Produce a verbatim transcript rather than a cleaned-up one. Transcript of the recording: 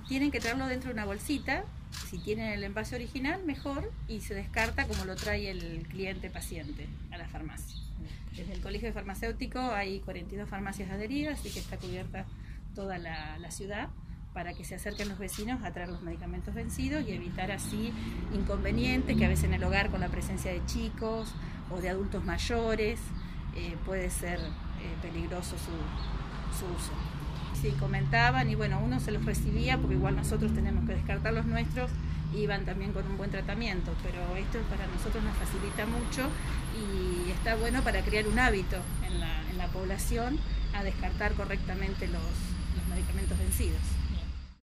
tienen que traerlo dentro de una bolsita. Si tienen el envase original, mejor, y se descarta como lo trae el cliente paciente a la farmacia. Desde el Colegio Farmacéutico hay cuarenta y dos farmacias adheridas, así que está cubierta toda la, la ciudad, para que se acerquen los vecinos a traer los medicamentos vencidos y evitar así inconvenientes que a veces en el hogar, con la presencia de chicos o de adultos mayores, eh, puede ser eh, peligroso su, su uso. Sí, comentaban, y bueno, uno se los recibía porque igual nosotros tenemos que descartar los nuestros, iban también con un buen tratamiento, pero esto para nosotros nos facilita mucho y está bueno para crear un hábito en la, en la población a descartar correctamente los, los medicamentos vencidos.